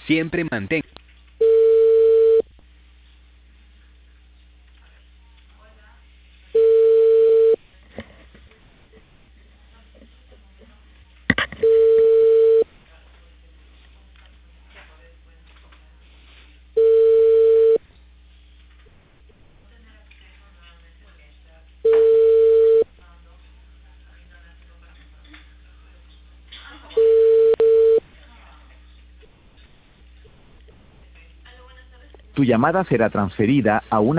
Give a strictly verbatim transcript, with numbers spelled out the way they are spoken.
Siempre mantén. Tu llamada será transferida a una